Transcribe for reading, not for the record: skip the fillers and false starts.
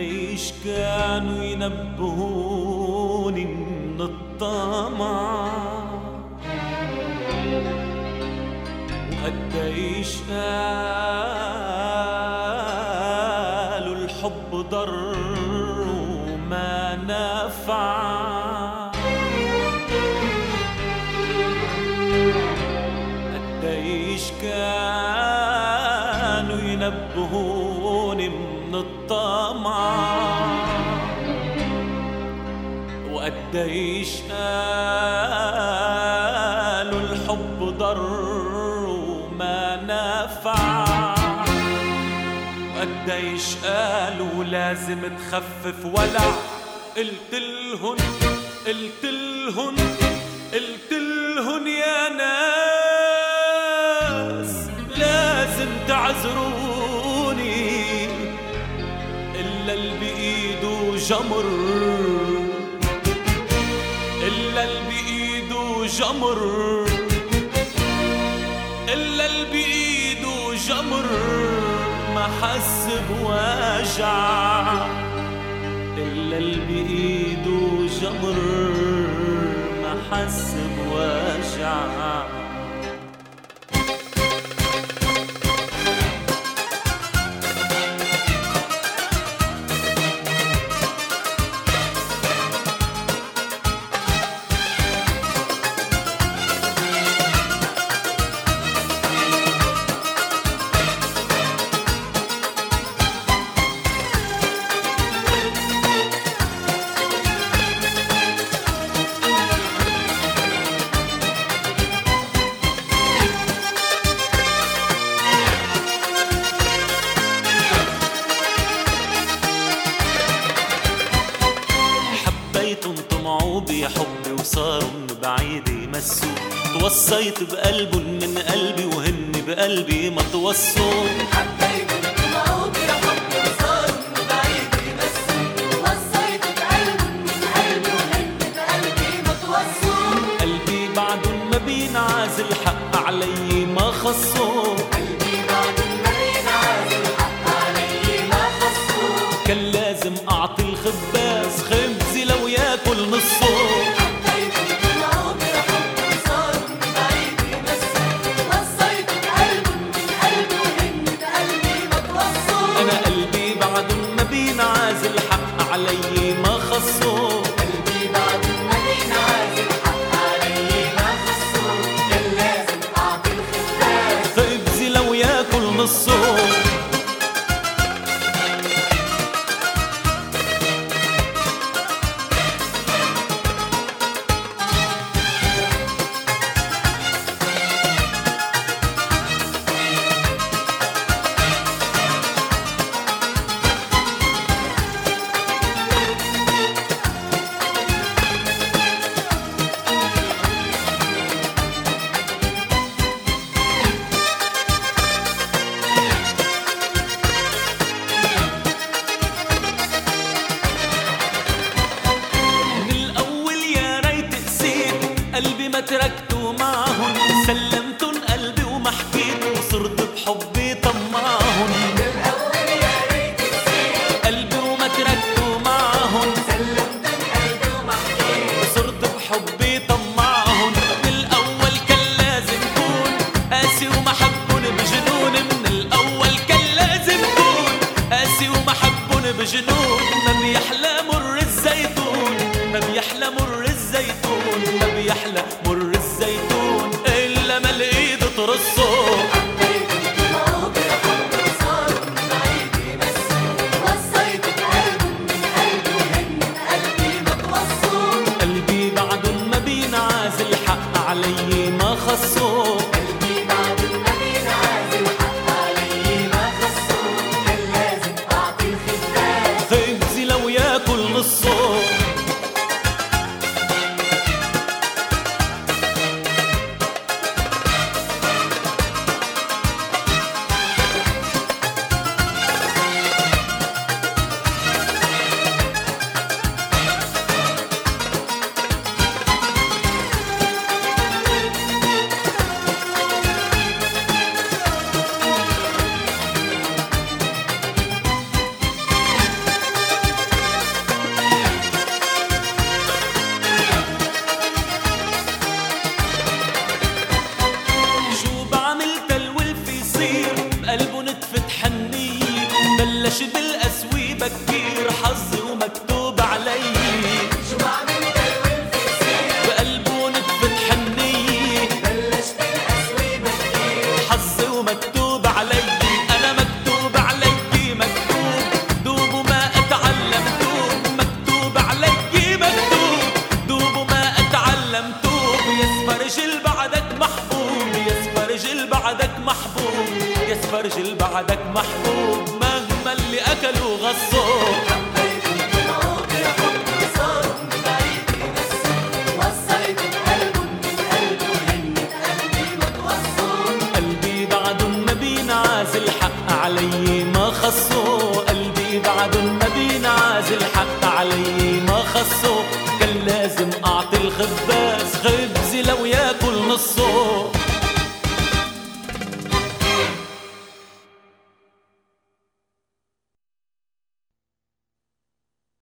قديش كانوا ينبهوني من الطمع، وقديش قالوا الحب ضر وما نفع. قديش كانوا ينبهوني من الطمع، وقديش قالوا الحب ضر وما نفع، وقديش قالوا لازم تخفف ولع. قلت لهن يا ناس لازم تعذروني، إلا اللي بإيده جمر، إلا اللي بإيده جمر، إلا اللي بإيده جمر ما حس بوجع، إلا اللي بإيده جمر ما حس بوجع. طمعوا بحبي وصاروا من بعيد يمسوا، توصيت بقلبهم من قلبي وهن بقلبي ما توصوا. حبيتهم طمعوا بحبي وصاروا من بعيد يمسوا، توصيت بقلبهم من قلبي وهن بقلبي ما توصوا. قلبي بعدهم ما بينعزل حق علي ما خصوا، قلبي بعدهم ما بينعزل حق علي ما خصوا. كان لازم أعطي الخباز خبزي لو ياكل نصه. حبيتهم طمعوا بحبي وصاروا من بعيد يمسوا، توصيت بقلبهم من قلبي وهن بقلبي ما توصوا. أنا قلبي بعدهم ما بينعزل حق علي ما خصوا، قلبي بعدهم ما بينعزل حق علي ما خصوا. كان لازم أعطي الخباز خبزي لو ياكل نصه. قلبي ما تركته معهن، سلمتن قلبي وما حكيت وصرت بحبي طمعهن. من الأول يا ريت نسيت قلبي وما تركته معهن، سلمتن قلبي وما حكيت وصرت بحبي طمعهن. من الأول كان لازم كون قاسي وما حبن بجنون، من الأول كان لازم كون قاسي وما حبن بجنون. ما بيحلى مر الزيتون، ما بيحلى مر الزيتون، ما بيحلى مر الزيتون إلا ما الإيد ترصه. حبيتهم طمعوا بحبي وصاروا من بعيد يمسوا، توصيت بقلبهم من قلبي وهن بقلبي ما توصوا. قلبي بعدهم ما بينعزل حق علي ما خصوا، قلبي بعدهم ما بينعزل حق علي ما خصوا. كان لازم أعطي الخباز خبزي لو ياكل نصه. بجل بعدك محبوب مهما اللي أكلوا غصوا. حبيتهم طلعوا يا حب صاروا من بعيد يمسوا وصيت بقلبهم من قلبي وهن بقلبي ما توصوا. قلبي بعد النبي نعازل حق علي ما خصوا. قلبي بعد النبي نعازل حق علي ما خصوا. كان لازم أعطي الخباز خبزي لو ياكل نصه.